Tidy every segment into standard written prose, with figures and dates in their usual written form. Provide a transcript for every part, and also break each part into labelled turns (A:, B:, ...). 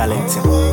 A: talent.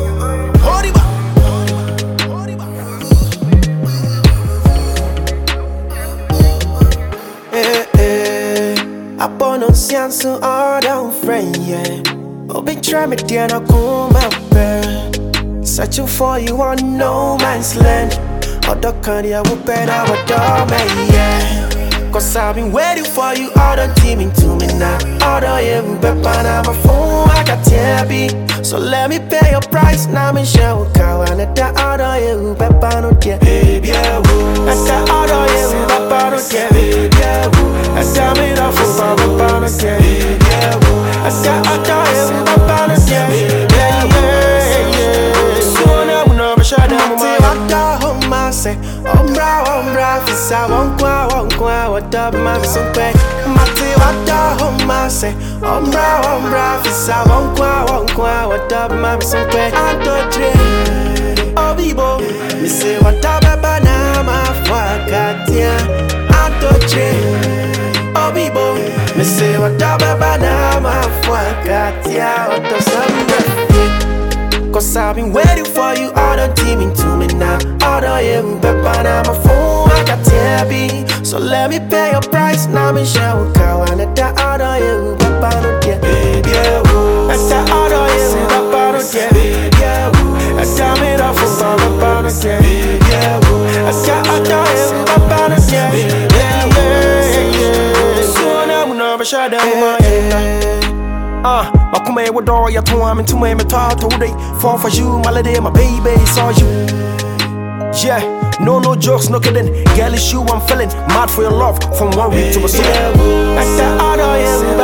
B: Upon on science, all down friend, yeah. Oh, big try me, dear, no come up. Searching for you on no man's land. Oh, the country, I will bet I would me, yeah. Cause I've been waiting for you, all the teaming to me now. All the yeah, we bet on my phone, I got TB. So let me pay your price, now me show cow. And at the other, yeah, we bet on it, baby, I will. At the other, yeah, we bet on it, baby, I will. I got me the fool, I bet on it, baby, I will. I got other, yeah, we bet on it, baby, yeah. So now we know, but shut down, I say, Ombra, Fisa, Wonkwa, what up, my son, Quay, Mati, what I say, Ombra, Fisa, Wonkwa, what up, my son, Quay, I don't dream, Obibo, me say, what up, Banama, Fakatia, I don't dream, Obibo, me say, what up, Banama, Fakatia, what the sun. Cause I've been waiting for you, all the teaming to me now. All the yeah, we bet on my phone, I got TB. So let me pay your price, now me show cow. And at the other yeah, we bet on it, baby, yeah. At the other yeah, we bet on it, baby, yeah. I got me the fool, I bet on it, baby, yeah. I got other yeah, we bet on it, baby, yeah. So now we know, but shut down my head. Makume wo do ya to am to me talk today. Fall for you, my lady, my baby, saw you. Yeah, no jokes, no kidding. Girl, it's you I'm feeling. Mad for your love, from 1 week to a second.